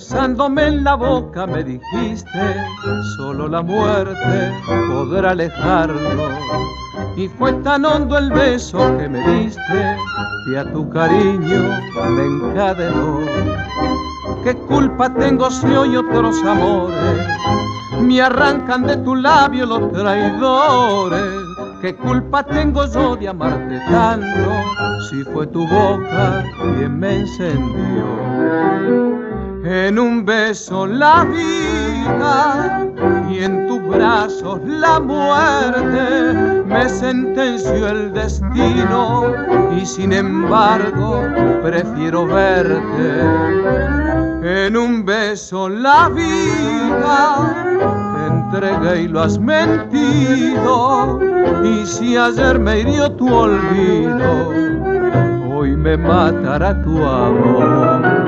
besándome en la boca me dijiste, solo la muerte podrá alejarnos. Y fue tan hondo el beso que me diste, que a tu cariño me encadenó. ¿Qué culpa tengo si hoy otros amores me arrancan de tu labio los traidores? ¿Qué culpa tengo yo de amarte tanto, si fue tu boca quien me encendió? En un beso la vida y en tus brazos la muerte, me sentenció el destino y sin embargo prefiero verte. En un beso la vida te entregué y lo has mentido, y si ayer me hirió tu olvido, hoy me matará tu amor.